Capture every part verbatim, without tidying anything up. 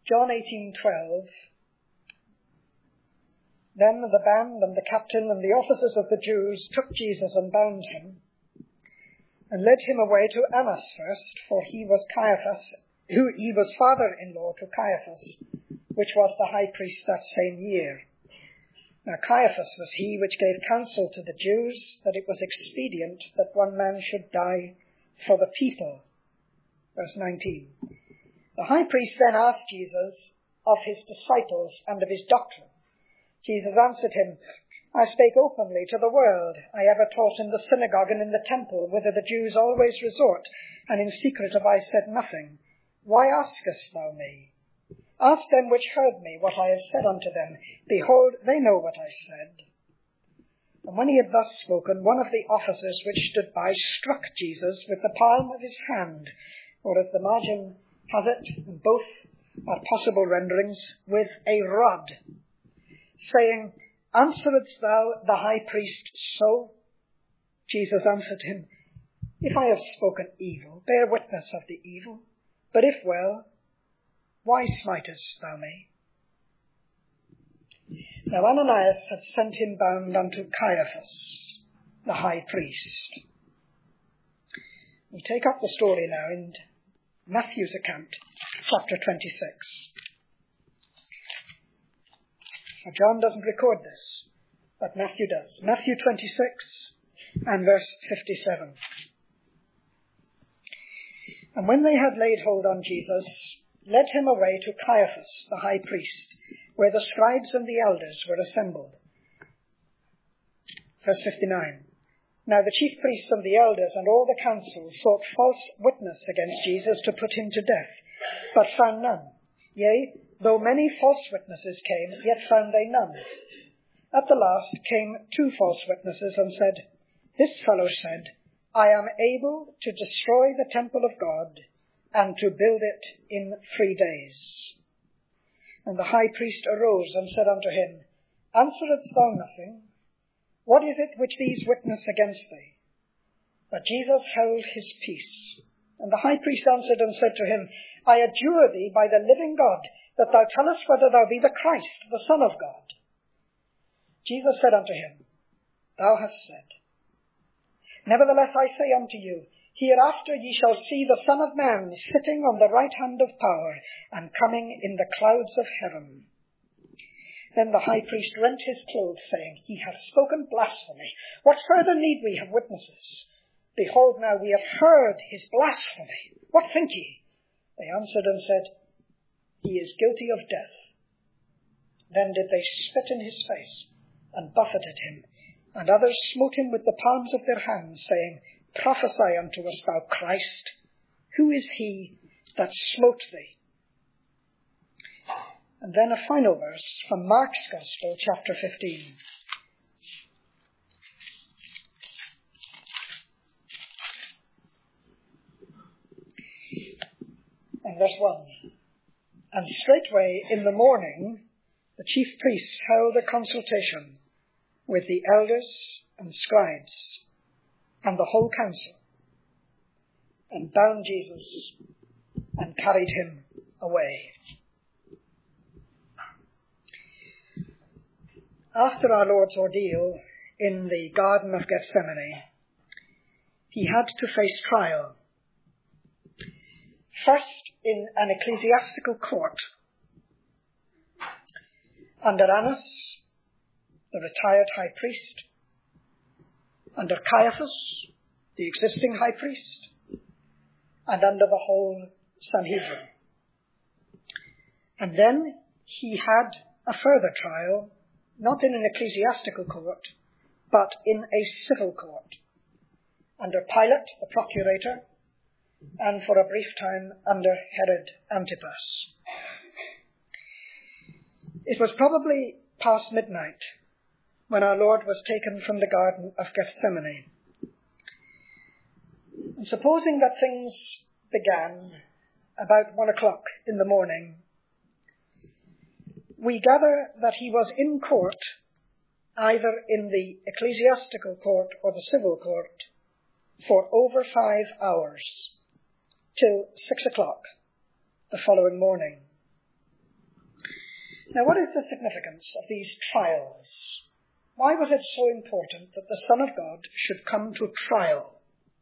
John eighteen twelve. Then the band and the captain and the officers of the Jews took Jesus and bound him, and led him away to Annas first, for he was Caiaphas, who he was father-in-law to Caiaphas, which was the high priest that same year. Now Caiaphas was he which gave counsel to the Jews that it was expedient that one man should die for the people. Verse nineteen. The high priest then asked Jesus of his disciples and of his doctrine. Jesus answered him, I spake openly to the world. I ever taught in the synagogue and in the temple, whither the Jews always resort, and in secret have I said nothing. Why askest thou me? Ask them which heard me what I have said unto them. Behold, they know what I said. And when he had thus spoken, one of the officers which stood by struck Jesus with the palm of his hand, or as the margin has it, and both are possible renderings, with a rod, saying, Answeredst thou the high priest so? Jesus answered him, If I have spoken evil, bear witness of the evil. But if well, why smitest thou me? Now Ananias had sent him bound unto Caiaphas, the high priest. We take up the story now in Matthew's account, chapter twenty-six. Now John doesn't record this, but Matthew does. Matthew twenty-six and verse fifty-seven. And when they had laid hold on Jesus, led him away to Caiaphas, the high priest, where the scribes and the elders were assembled. Verse fifty-nine. Now the chief priests and the elders and all the council sought false witness against Jesus to put him to death, but found none. Yea, though many false witnesses came, yet found they none. At the last came two false witnesses and said, This fellow said, I am able to destroy the temple of God and to build it in three days. And the high priest arose and said unto him, Answeredst thou nothing? What is it which these witness against thee? But Jesus held his peace. And the high priest answered and said to him, I adjure thee by the living God, that thou tell us whether thou be the Christ, the Son of God. Jesus said unto him, Thou hast said. Nevertheless I say unto you, hereafter ye shall see the Son of Man sitting on the right hand of power, and coming in the clouds of heaven. Then the high priest rent his clothes, saying, He hath spoken blasphemy. What further need we have witnesses? Behold, now we have heard his blasphemy. What think ye? They answered and said, He is guilty of death. Then did they spit in his face, and buffeted him, and others smote him with the palms of their hands, saying, Prophesy unto us, thou Christ. Who is he that smote thee? And then a final verse from Mark's Gospel, chapter fifteen. And verse one. And straightway in the morning the chief priests held a consultation with the elders and scribes and the whole council, and bound Jesus and carried him away. After our Lord's ordeal in the Garden of Gethsemane, he had to face trial. First in an ecclesiastical court, under Annas, the retired high priest, under Caiaphas, the existing high priest, and under the whole Sanhedrin. And then he had a further trial, not in an ecclesiastical court, but in a civil court, under Pilate, the procurator, and for a brief time under Herod Antipas. It was probably past midnight when our Lord was taken from the Garden of Gethsemane. And supposing that things began about one o'clock in the morning, we gather that he was in court, either in the ecclesiastical court or the civil court, for over five hours, till six o'clock the following morning. Now, what is the significance of these trials? Why was it so important that the Son of God should come to trial?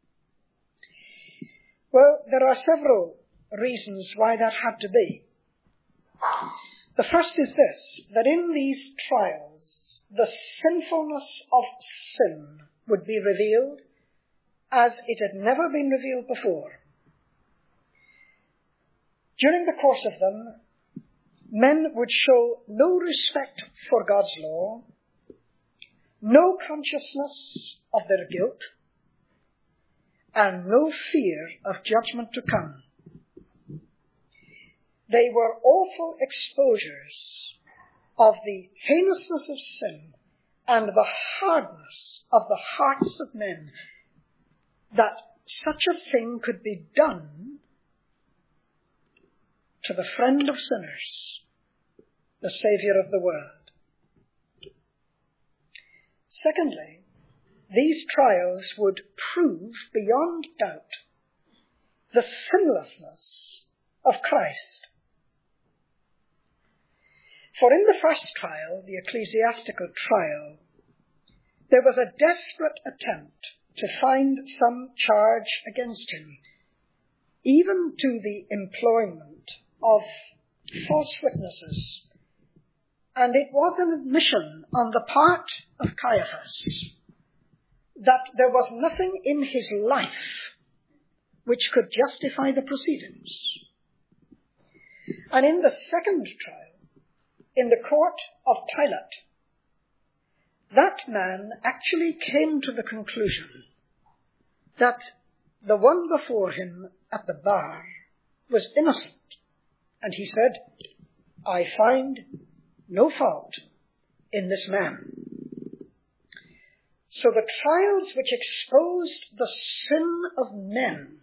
Well, there are several reasons why that had to be. The first is this, that in these trials, the sinfulness of sin would be revealed as it had never been revealed before. During the course of them, men would show no respect for God's law, no consciousness of their guilt, and no fear of judgment to come. They were awful exposures of the heinousness of sin and the hardness of the hearts of men, that such a thing could be done to the friend of sinners, the Saviour of the world. Secondly, these trials would prove beyond doubt the sinlessness of Christ. For in the first trial, the ecclesiastical trial, there was a desperate attempt to find some charge against him, even to the employment of false witnesses. And it was an admission on the part of Caiaphas that there was nothing in his life which could justify the proceedings. And in the second trial, in the court of Pilate, that man actually came to the conclusion that the one before him at the bar was innocent. And he said, I find no fault in this man. So the trials which exposed the sin of men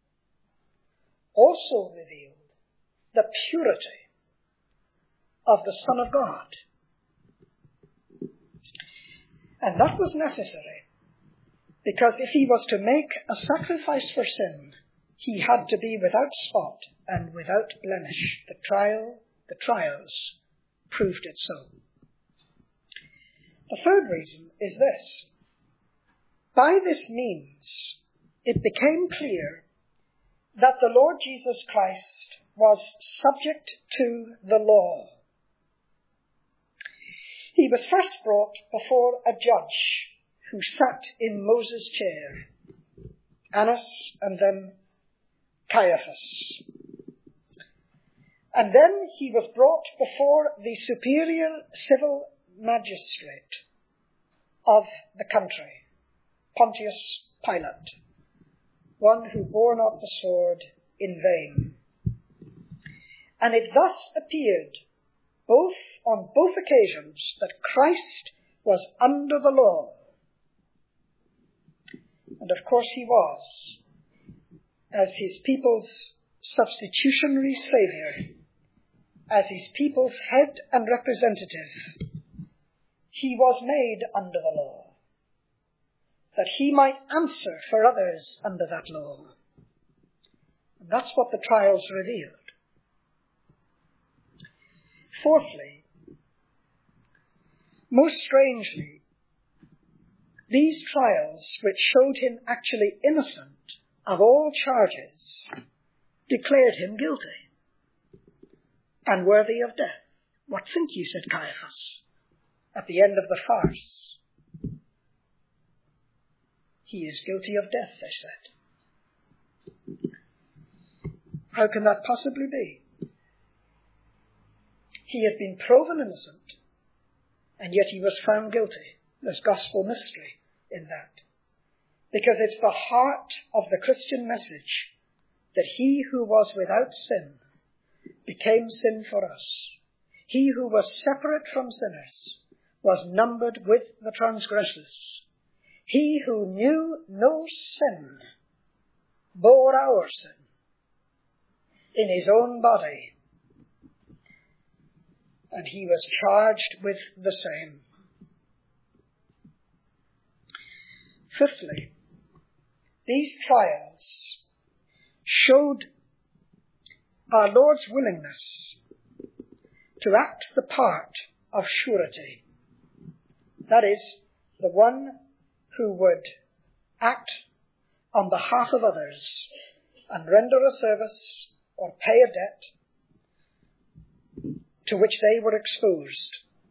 also revealed the purity of the Son of God. And that was necessary, because if he was to make a sacrifice for sin, he had to be without spot and without blemish. The trial, the trials proved it so. The third reason is this. By this means, it became clear that the Lord Jesus Christ was subject to the law. He was first brought before a judge who sat in Moses' chair, Annas and then Caiaphas. And then he was brought before the superior civil magistrate of the country, Pontius Pilate, one who bore not the sword in vain. And it thus appeared both on both occasions that Christ was under the law. And of course he was, as his people's substitutionary Saviour, as his people's head and representative. He was made under the law, that he might answer for others under that law. And that's what the trials revealed. Fourthly, most strangely, these trials, which showed him actually innocent of all charges, declared him guilty and worthy of death. What think ye, said Caiaphas, at the end of the farce? He is guilty of death, they said. How can that possibly be? He had been proven innocent, and yet he was found guilty. There's gospel mystery in that. Because it's the heart of the Christian message that he who was without sin became sin for us. He who was separate from sinners was numbered with the transgressors. He who knew no sin bore our sin in his own body, and he was charged with the same. Fifthly, these trials showed our Lord's willingness to act the part of surety. That is, the one who would act on behalf of others and render a service or pay a debt to which they were exposed.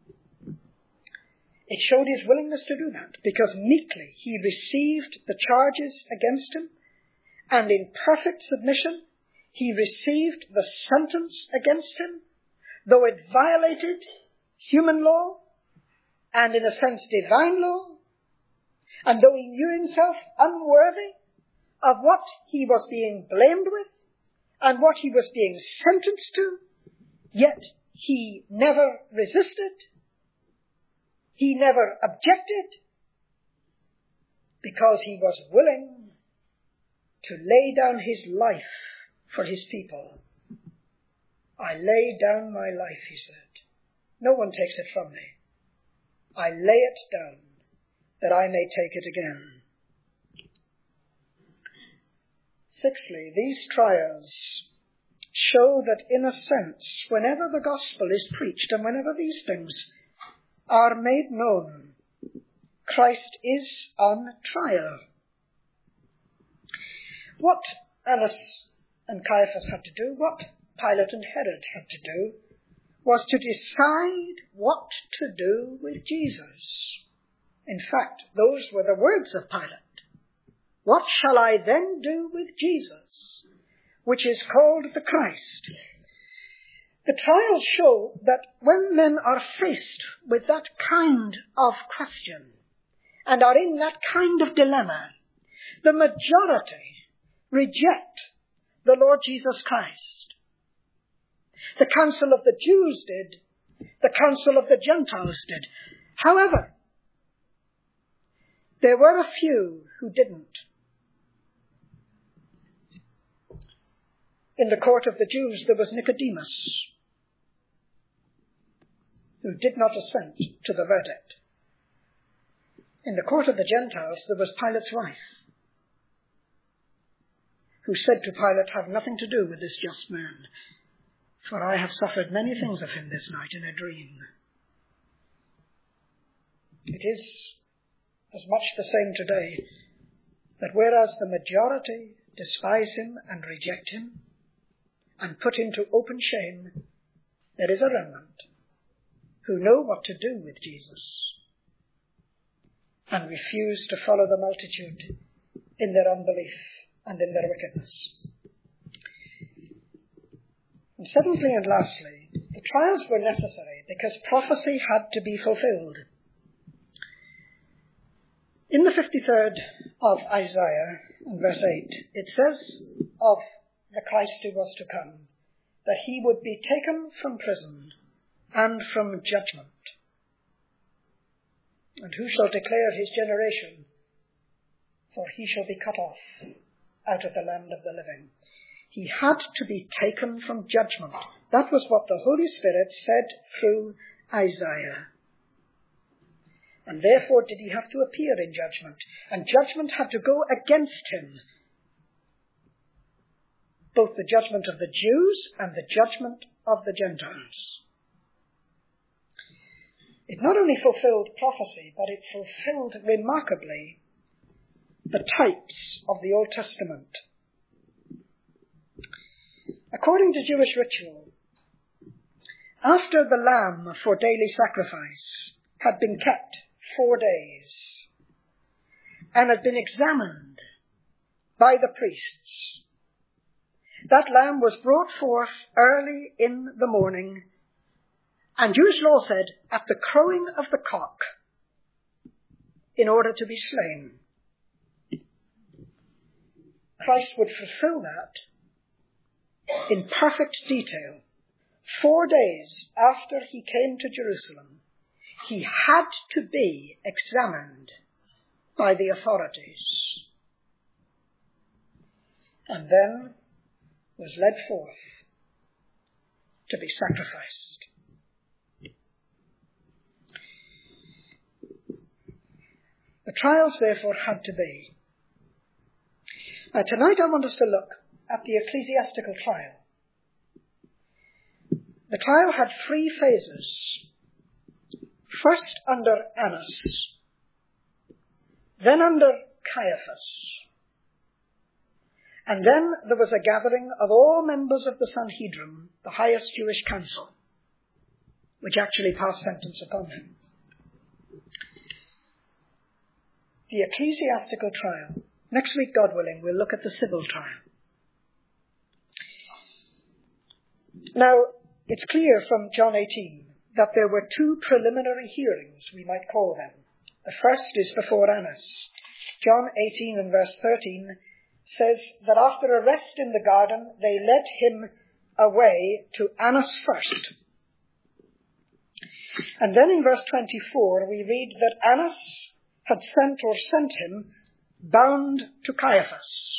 It showed his willingness to do that, because meekly he received the charges against him, and in perfect submission he received the sentence against him, though it violated human law and in a sense divine law, and though he knew himself unworthy of what he was being blamed with and what he was being sentenced to, yet he never resisted. He never objected, because he was willing to lay down his life for his people. I lay down my life, he said. No one takes it from me. I lay it down that I may take it again. Sixthly, these trials show that in a sense, whenever the gospel is preached and whenever these things are made known, Christ is on trial. What Annas and Caiaphas had to do, what Pilate and Herod had to do, was to decide what to do with Jesus. In fact, those were the words of Pilate. What shall I then do with Jesus, which is called the Christ? The trials show that when men are faced with that kind of question and are in that kind of dilemma, the majority reject the Lord Jesus Christ. The council of the Jews did. The council of the Gentiles did. However, there were a few who didn't. In the court of the Jews, there was Nicodemus, who did not assent to the verdict. In the court of the Gentiles, there was Pilate's wife, who said to Pilate, "Have nothing to do with this just man, for I have suffered many things of him this night in a dream." It is as much the same today, that whereas the majority despise him and reject him and put him to open shame, there is a remnant who know what to do with Jesus and refuse to follow the multitude in their unbelief and in their wickedness. And seventhly and lastly, the trials were necessary because prophecy had to be fulfilled. In the fifty-third of Isaiah, in verse eight, it says of the Christ who was to come, that he would be taken from prison and from judgment. And who shall declare his generation? For he shall be cut off out of the land of the living. He had to be taken from judgment. That was what the Holy Spirit said through Isaiah. And therefore did he have to appear in judgment. And judgment had to go against him. Both the judgment of the Jews and the judgment of the Gentiles. It not only fulfilled prophecy, but it fulfilled remarkably the types of the Old Testament. According to Jewish ritual, after the lamb for daily sacrifice had been kept four days and had been examined by the priests, that lamb was brought forth early in the morning, and Jewish law said, at the crowing of the cock, in order to be slain. Christ would fulfill that in perfect detail. Four days after he came to Jerusalem, he had to be examined by the authorities, and then was led forth to be sacrificed. The trials, therefore, had to be. Now, tonight I want us to look at the ecclesiastical trial. the trial had three phases. First under Annas, then under Caiaphas, and then there was a gathering of all members of the Sanhedrin, the highest Jewish council, which actually passed sentence upon him. The ecclesiastical trial. Next week, God willing, we'll look at the civil trial. Now, it's clear from John eighteen that there were two preliminary hearings, we might call them. The first is before Annas. John eighteen and verse thirteen says that after a rest in the garden, they led him away to Annas first. And then in verse twenty-four, we read that Annas had sent or sent him bound to Caiaphas.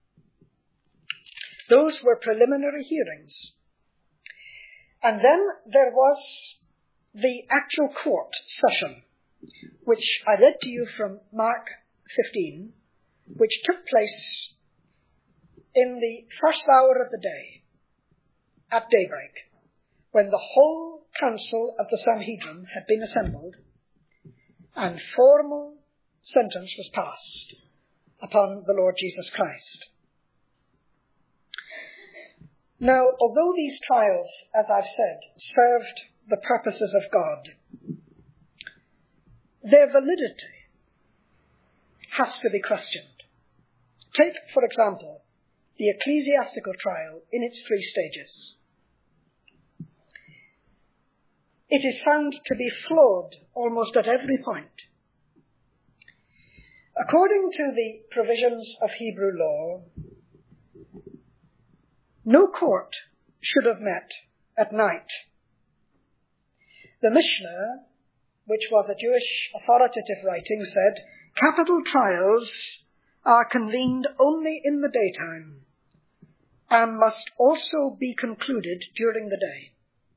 Those were preliminary hearings. And then there was the actual court session, which I read to you from Mark fifteen, which took place in the first hour of the day, at daybreak, when the whole council of the Sanhedrin had been assembled, and formal sentence was passed upon the Lord Jesus Christ. Now, although these trials, as I've said, served the purposes of God, their validity has to be questioned. Take, for example, the ecclesiastical trial in its three stages. It is found to be flawed almost at every point. According to the provisions of Hebrew law, no court should have met at night. The Mishnah, which was a Jewish authoritative writing, said, capital trials are convened only in the daytime and must also be concluded during the day.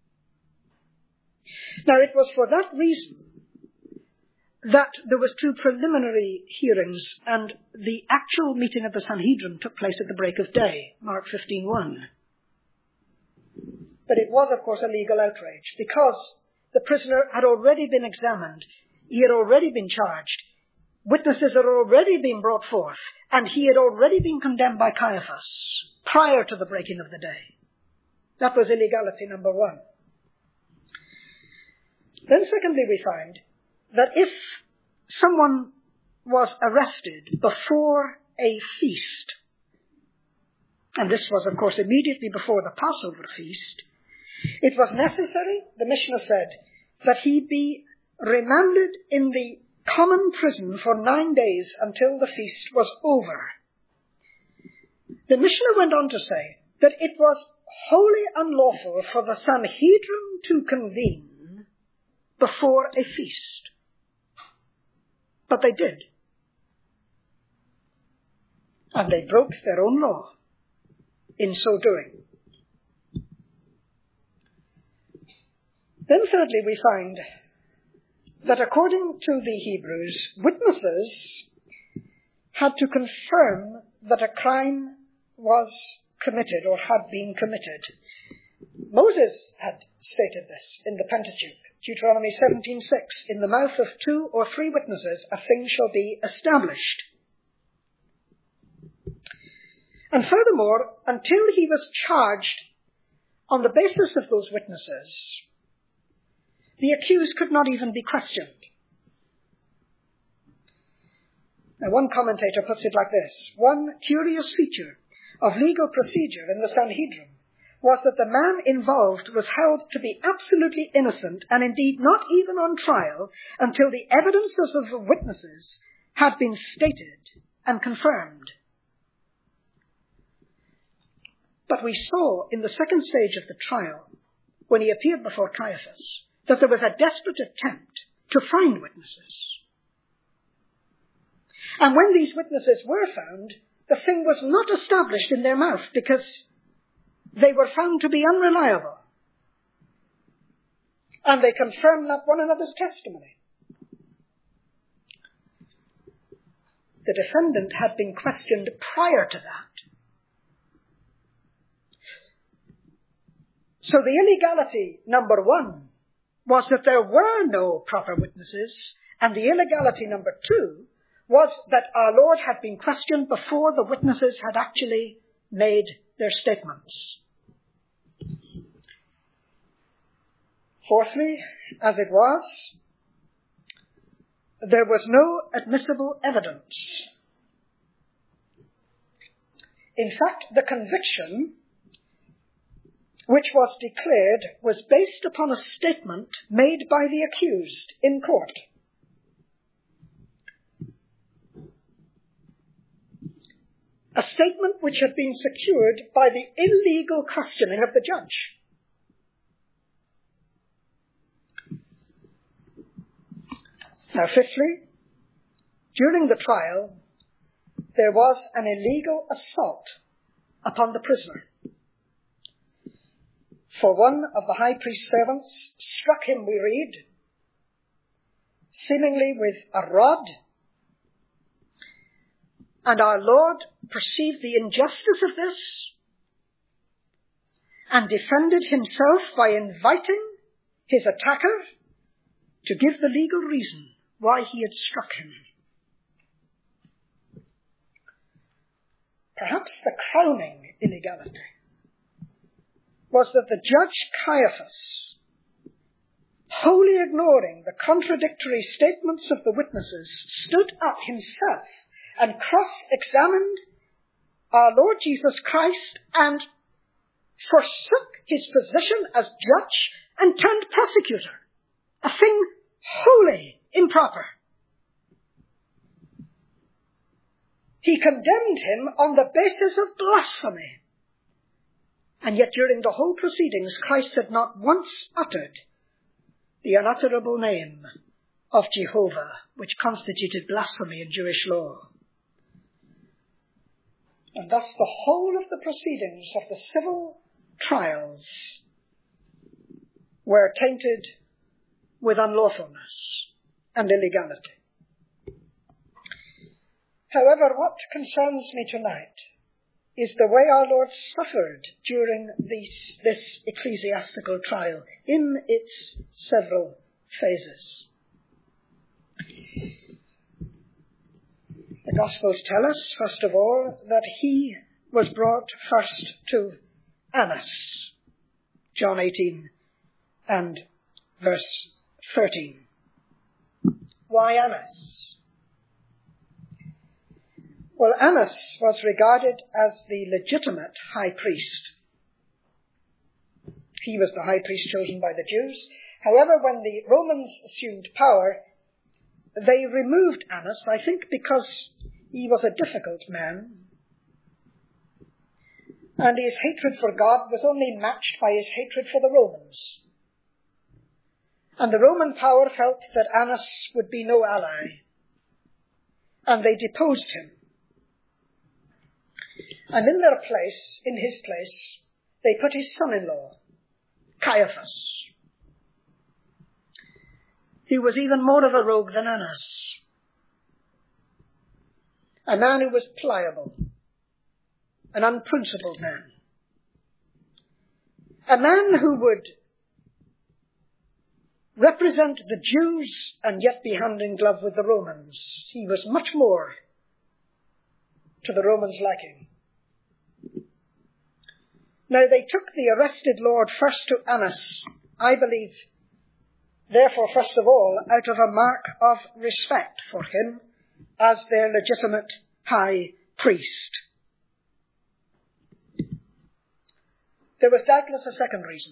Now, it was for that reason that there was two preliminary hearings, and the actual meeting of the Sanhedrin took place at the break of day, Mark fifteen one. But it was, of course, a legal outrage, because the prisoner had already been examined, he had already been charged, witnesses had already been brought forth, and he had already been condemned by Caiaphas prior to the breaking of the day. That was illegality number one. Then secondly, we find that if someone was arrested before a feast, and this was, of course, immediately before the Passover feast, it was necessary, the Mishnah said, that he be remanded in the common prison for nine days until the feast was over. The Mishnah went on to say that it was wholly unlawful for the Sanhedrin to convene before a feast. But they did. And they broke their own law in so doing. Then thirdly, we find that according to the Hebrews, witnesses had to confirm that a crime was committed or had been committed. Moses had stated this in the Pentateuch. Deuteronomy seventeen six, in the mouth of two or three witnesses a thing shall be established. And furthermore, until he was charged on the basis of those witnesses, the accused could not even be questioned. Now, one commentator puts it like this: one curious feature of legal procedure in the Sanhedrin was that the man involved was held to be absolutely innocent, and indeed not even on trial, until the evidences of the witnesses had been stated and confirmed. But we saw in the second stage of the trial, when he appeared before Caiaphas, that there was a desperate attempt to find witnesses. And when these witnesses were found, the thing was not established in their mouth, because they were found to be unreliable. And they confirmed not one another's testimony. The defendant had been questioned prior to that. So the illegality, number one, was that there were no proper witnesses, and the illegality, number two, was that our Lord had been questioned before the witnesses had actually made their statements. Fourthly, as it was, there was no admissible evidence. In fact, the conviction which was declared was based upon a statement made by the accused in court. A statement which had been secured by the illegal questioning of the judge. Now, fifthly, during the trial, there was an illegal assault upon the prisoner. For one of the high priest's servants struck him, we read, seemingly with a rod, and our Lord perceived the injustice of this and defended himself by inviting his attacker to give the legal reason why he had struck him. Perhaps the crowning illegality was that the judge Caiaphas, wholly ignoring the contradictory statements of the witnesses, stood up himself and cross-examined our Lord Jesus Christ and forsook his position as judge and turned prosecutor, a thing wholly improper. He condemned him on the basis of blasphemy. And yet during the whole proceedings, Christ had not once uttered the unutterable name of Jehovah, which constituted blasphemy in Jewish law. And thus the whole of the proceedings of the civil trials were tainted with unlawfulness and illegality. However, what concerns me tonight is the way our Lord suffered during this, this ecclesiastical trial in its several phases. The Gospels tell us, first of all, that he was brought first to Annas, John eighteen and verse thirteen. Why Annas? Well, Annas was regarded as the legitimate high priest. He was the high priest chosen by the Jews. However, when the Romans assumed power, they removed Annas, I think because he was a difficult man, and his hatred for God was only matched by his hatred for the Romans. And the Roman power felt that Annas would be no ally, and they deposed him. And in their place, in his place, they put his son-in-law, Caiaphas. He was even more of a rogue than Annas. A man who was pliable, an unprincipled man. A man who would represent the Jews and yet be hand in glove with the Romans. He was much more to the Romans' liking. Now they took the arrested Lord first to Annas, I believe, therefore first of all, out of a mark of respect for him as their legitimate high priest. There was doubtless a second reason.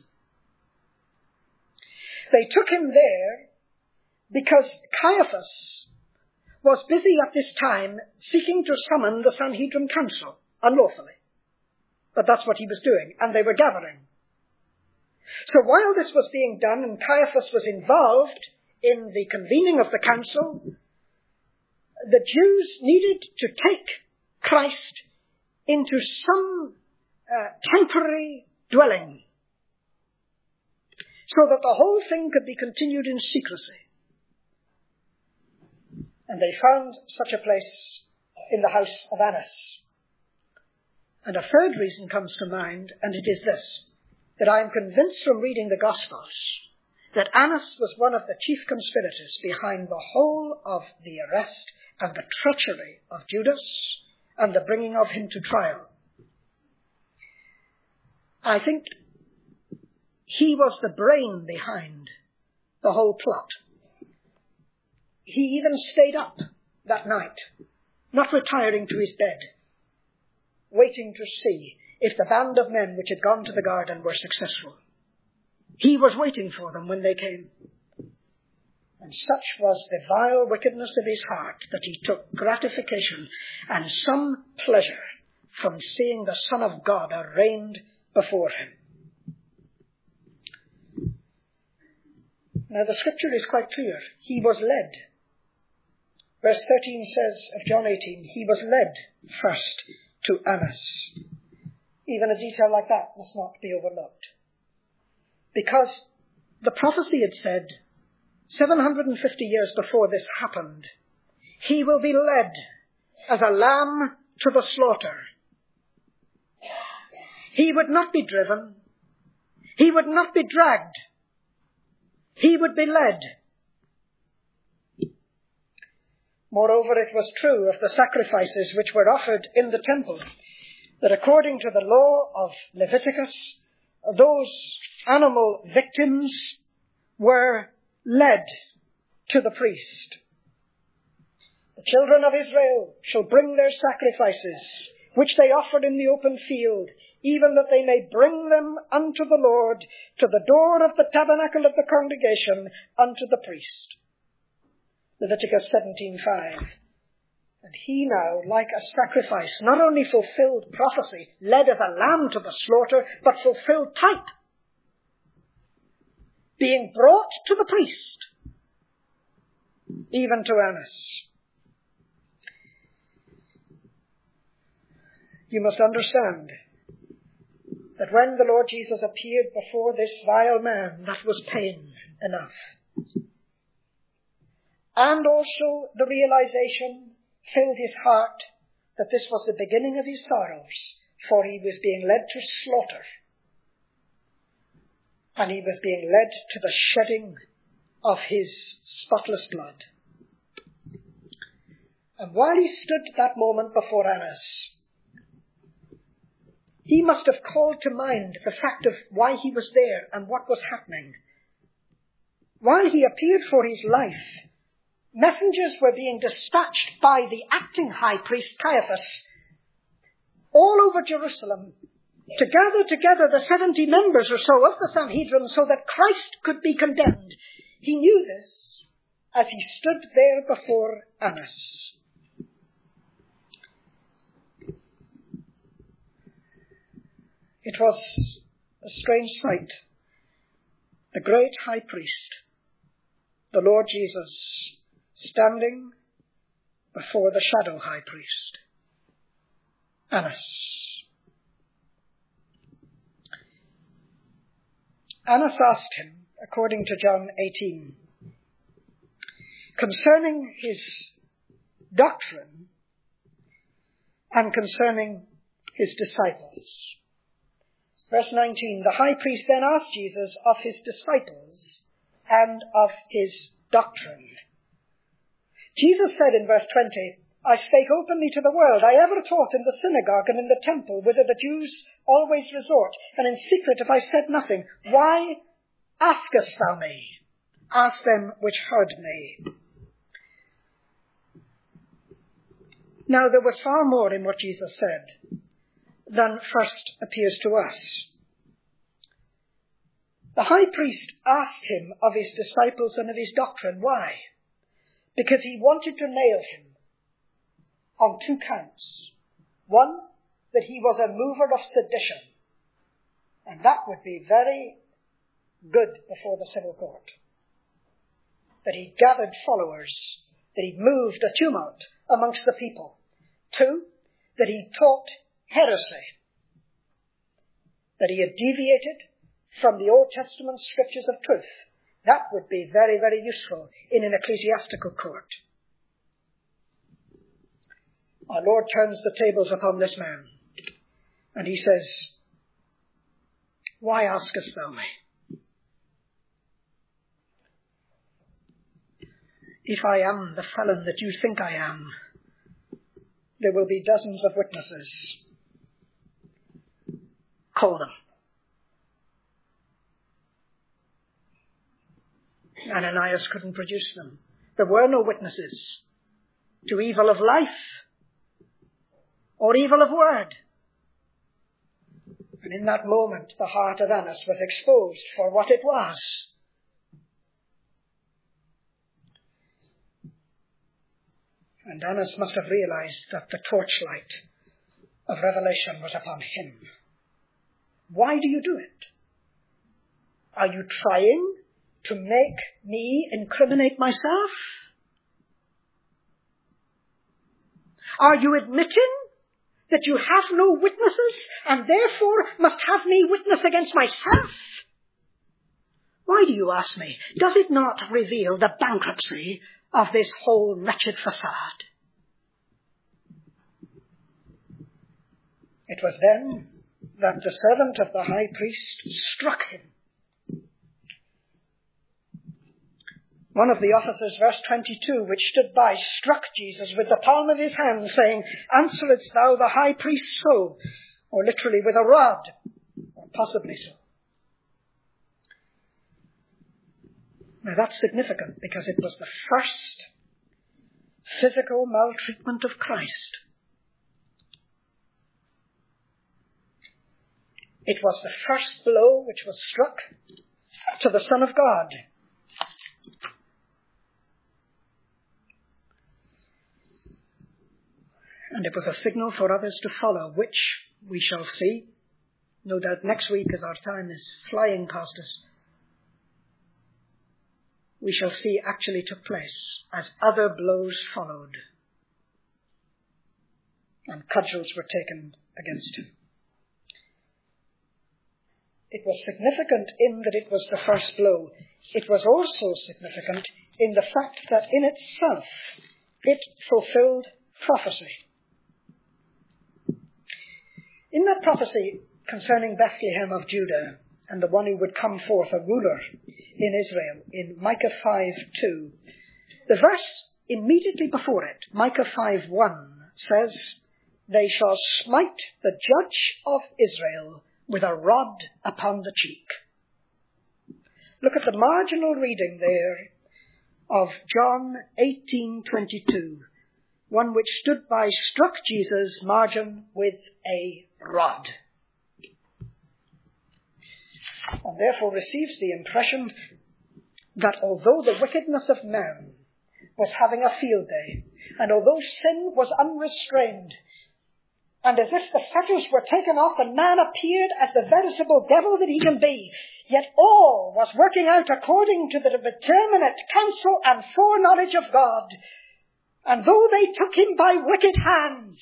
They took him there because Caiaphas was busy at this time seeking to summon the Sanhedrin Council unlawfully. But that's what he was doing, and they were gathering. So while this was being done and Caiaphas was involved in the convening of the council, the Jews needed to take Christ into some uh, temporary dwelling so that the whole thing could be continued in secrecy. And they found such a place in the house of Annas. And a third reason comes to mind, and it is this. that I am convinced from reading the Gospels that Annas was one of the chief conspirators behind the whole of the arrest and the treachery of Judas and the bringing of him to trial. I think he was the brain behind the whole plot. He even stayed up that night, not retiring to his bed, waiting to see if the band of men which had gone to the garden were successful. He was waiting for them when they came. And such was the vile wickedness of his heart that he took gratification and some pleasure from seeing the Son of God arraigned before him. Now the scripture is quite clear. He was led. Verse thirteen says of John eighteen, he was led first to Annas. Even a detail like that must not be overlooked. Because the prophecy had said, seven hundred fifty years before this happened, he will be led as a lamb to the slaughter. He would not be driven. He would not be dragged. He would be led. Moreover, it was true of the sacrifices which were offered in the temple, that according to the law of Leviticus, those animal victims were led to the priest. The children of Israel shall bring their sacrifices, which they offered in the open field, even that they may bring them unto the Lord, to the door of the tabernacle of the congregation, unto the priest. Leviticus seventeen five. And he now, like a sacrifice, not only fulfilled prophecy, led as a lamb to the slaughter, but fulfilled type, being brought to the priest, even to Annas. You must understand that when the Lord Jesus appeared before this vile man, that was pain enough. And also the realization filled his heart that this was the beginning of his sorrows, for he was being led to slaughter. And he was being led to the shedding of his spotless blood. And while he stood that moment before Annas, he must have called to mind the fact of why he was there and what was happening. While he appeared for his life, messengers were being dispatched by the acting high priest Caiaphas all over Jerusalem to gather together the seventy members or so of the Sanhedrin so that Christ could be condemned. He knew this as he stood there before Annas. It was a strange sight. The great high priest, the Lord Jesus, standing before the shadow high priest, Annas. Annas asked him, according to John eighteen, concerning his doctrine and concerning his disciples. Verse nineteen, the high priest then asked Jesus of his disciples and of his doctrine. Jesus said in verse twenty, I spake openly to the world. I ever taught in the synagogue and in the temple, whither the Jews always resort, and in secret have I said nothing. Why askest thou me? Ask them which heard me. Now there was far more in what Jesus said than first appears to us. The high priest asked him of his disciples and of his doctrine. Why? Because he wanted to nail him on two counts. One, that he was a mover of sedition. And that would be very good before the civil court. That he gathered followers, that he moved a tumult amongst the people. Two, that he taught heresy, that he had deviated from the Old Testament scriptures of truth. That would be very, very useful in an ecclesiastical court. Our Lord turns the tables upon this man, and he says, Why askest thou me? If I am the felon that you think I am, there will be dozens of witnesses. Call them. Ananias couldn't produce them. There were no witnesses to evil of life or evil of word. And in that moment, the heart of Annas was exposed for what it was. And Annas must have realized that the torchlight of revelation was upon him. Why do you do it? Are you trying to make me incriminate myself? Are you admitting that you have no witnesses and therefore must have me witness against myself? Why do you ask me? Does it not reveal the bankruptcy of this whole wretched facade? It was then that the servant of the high priest struck him. One of the officers, verse twenty-two, which stood by, struck Jesus with the palm of his hand, saying, "Answerest thou the high priest so?" Or literally, with a rod, or possibly so. Now that's significant because it was the first physical maltreatment of Christ. It was the first blow which was struck to the Son of God. And it was a signal for others to follow, which we shall see, no doubt next week as our time is flying past us. We shall see actually took place as other blows followed and cudgels were taken against him. It was significant in that it was the first blow. It was also significant in the fact that in itself it fulfilled prophecy. In that prophecy concerning Bethlehem of Judah and the one who would come forth a ruler in Israel, in Micah five two, the verse immediately before it, Micah five one, says, "They shall smite the judge of Israel with a rod upon the cheek." Look at the marginal reading there of John eighteen twenty-two. One which stood by struck Jesus, margin, with a rod. And therefore receives the impression that although the wickedness of man was having a field day, and although sin was unrestrained, and as if the fetters were taken off and man appeared as the veritable devil that he can be, yet all was working out according to the determinate counsel and foreknowledge of God. And though they took him by wicked hands,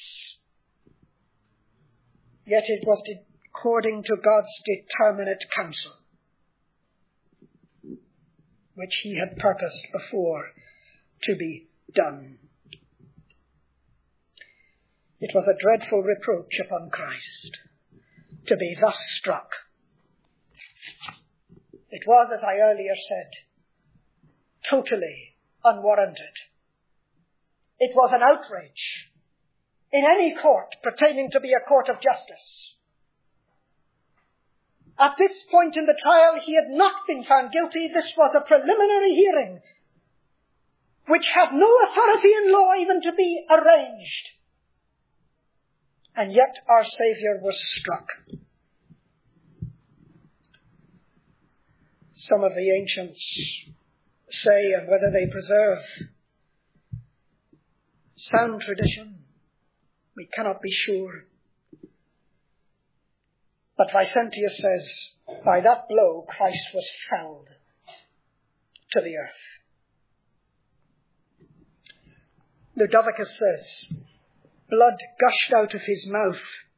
yet it was according to God's determinate counsel, which he had purposed before to be done. It was a dreadful reproach upon Christ to be thus struck. It was, as I earlier said, totally unwarranted. It was an outrage in any court pertaining to be a court of justice. At this point in the trial, he had not been found guilty. This was a preliminary hearing, which had no authority in law even to be arranged. And yet our Saviour was struck. Some of the ancients say, and whether they preserve sound tradition, we cannot be sure. But Vicentius says, by that blow Christ was felled to the earth. Ludovicus says, blood gushed out of his mouth.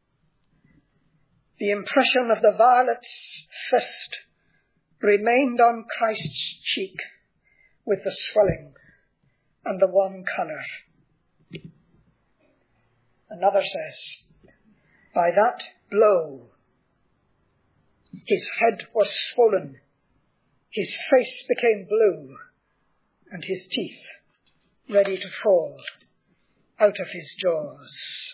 The impression of the varlet's fist remained on Christ's cheek with the swelling and the one colour. Another says, by that blow His head was swollen, his face became blue, and his teeth ready to fall out of his jaws.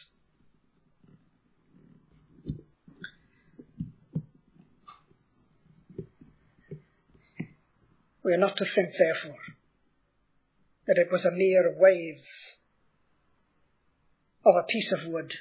We are not to think, therefore, that it was a mere wave of a piece of wood,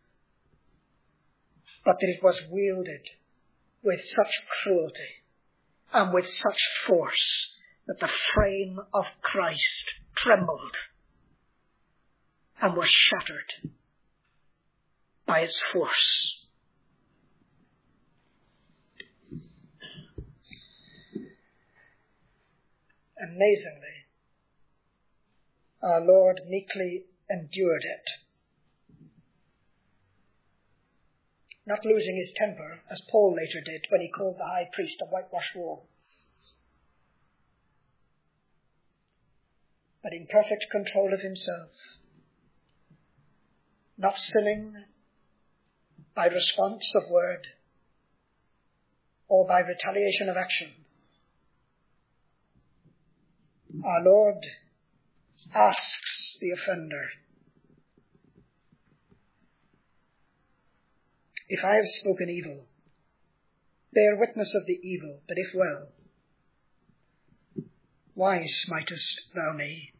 but that it was wielded with such cruelty and with such force that the frame of Christ trembled and was shattered by its force. Amazingly, our Lord meekly endured it, not losing his temper, as Paul later did when he called the high priest a whitewashed wall, but in perfect control of himself, not sinning by response of word or by retaliation of action. Our Lord asks the offender, if I have spoken evil, bear witness of the evil, but if well, why smitest thou me?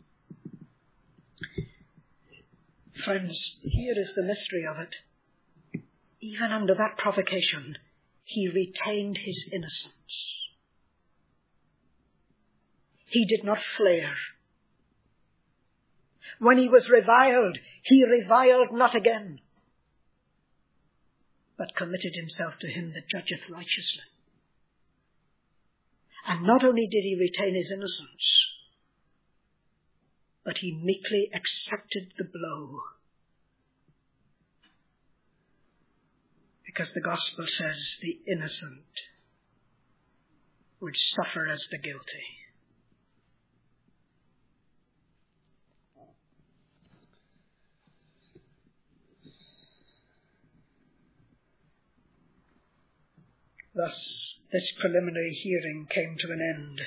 Friends, here is the mystery of it. Even under that provocation, he retained his innocence. He did not flare. When he was reviled, he reviled not again, but committed himself to him that judgeth righteously. And not only did he retain his innocence, but he meekly accepted the blow. Because the gospel says the innocent would suffer as the guilty. Thus, this preliminary hearing came to an end.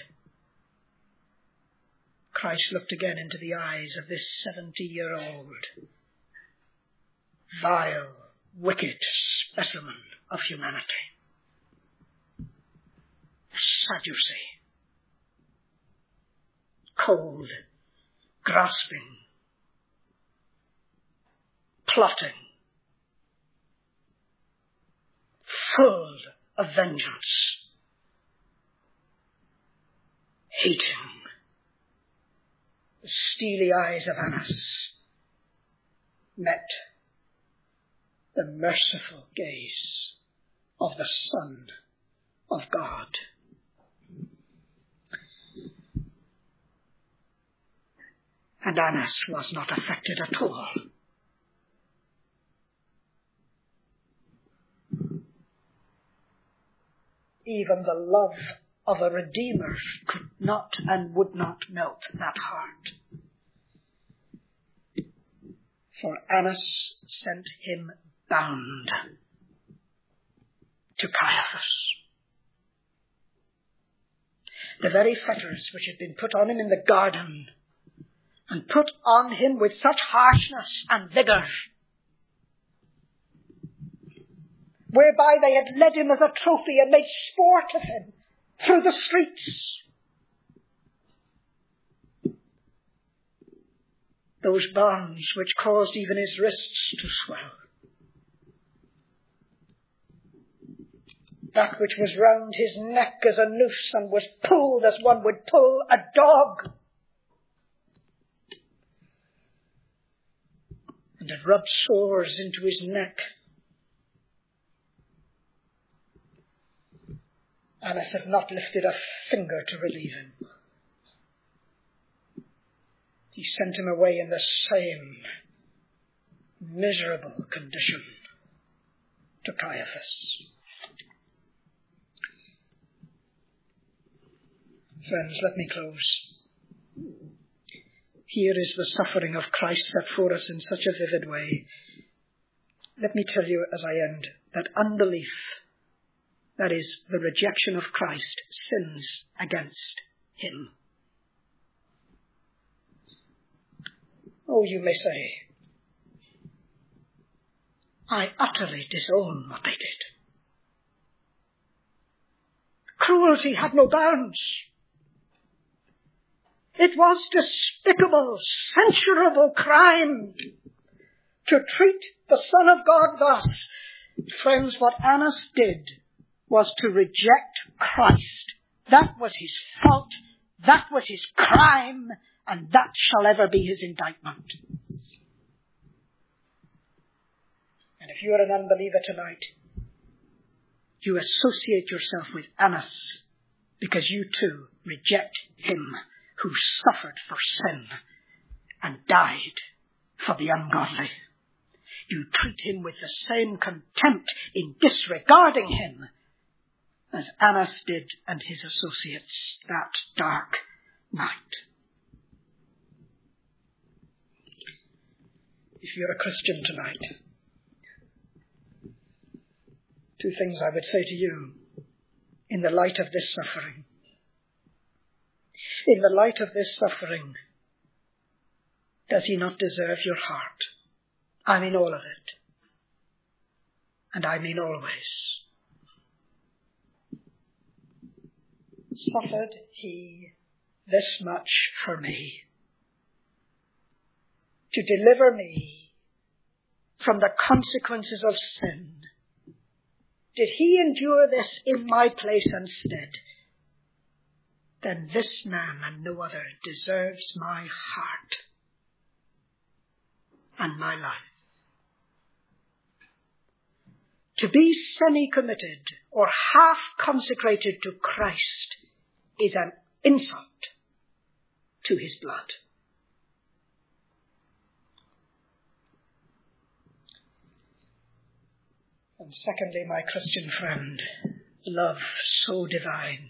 Christ looked again into the eyes of this seventy-year-old, vile, wicked specimen of humanity. A Sadducee, cold, grasping, plotting, full of vengeance, hating. The steely eyes of Annas met the merciful gaze of the Son of God. And Annas was not affected at all. Even the love of a Redeemer could not and would not melt that heart. For Annas sent him bound to Caiaphas. The very fetters which had been put on him in the garden, and put on him with such harshness and vigour, whereby they had led him as a trophy and made sport of him through the streets. Those bonds which caused even his wrists to swell. That which was round his neck as a noose and was pulled as one would pull a dog. And had rubbed sores into his neck. Annas had not lifted a finger to relieve him. He sent him away in the same miserable condition to Caiaphas. Friends, let me close. Here is the suffering of Christ set for us in such a vivid way. Let me tell you as I end that unbelief that is, the rejection of Christ, sins against him. Oh, you may say, I utterly disown what they did. Cruelty had no bounds. It was despicable, censurable crime to treat the Son of God thus. Friends, what Annas did was to reject Christ. That was his fault. That was his crime. And that shall ever be his indictment. And if you are an unbeliever tonight, you associate yourself with Annas because you too reject him who suffered for sin and died for the ungodly. You treat him with the same contempt in disregarding him as Annas did and his associates that dark night. If you're a Christian tonight, two things I would say to you in the light of this suffering. In the light of this suffering, does he not deserve your heart? I mean all of it. And I mean always. Suffered he this much for me, to deliver me from the consequences of sin. Did he endure this in my place and stead? Then this man and no other deserves my heart and my life. To be semi-committed or half-consecrated to Christ is an insult to his blood. And secondly, my Christian friend, love so divine.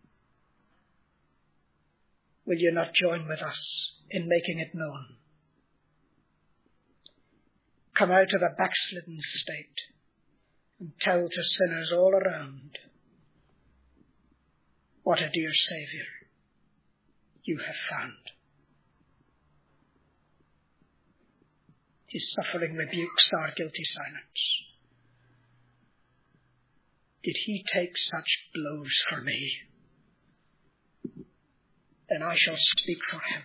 Will you not join with us in making it known? Come out of a backslidden state and tell to sinners all around, what a dear Saviour you have found. His suffering rebukes our guilty silence. Did he take such blows for me? Then I shall speak for him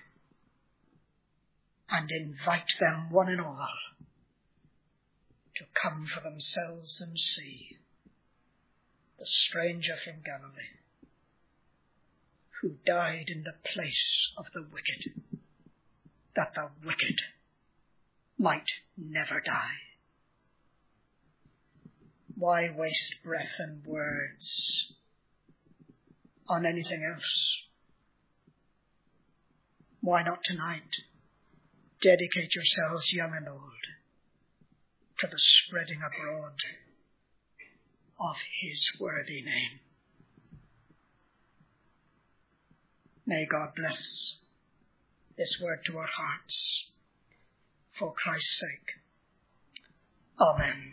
and invite them one and all to come for themselves and see the stranger from Galilee who died in the place of the wicked, that the wicked might never die. Why waste breath and words on anything else? Why not tonight dedicate yourselves, young and old, to the spreading abroad of his worthy name? May God bless this word to our hearts for Christ's sake. Amen.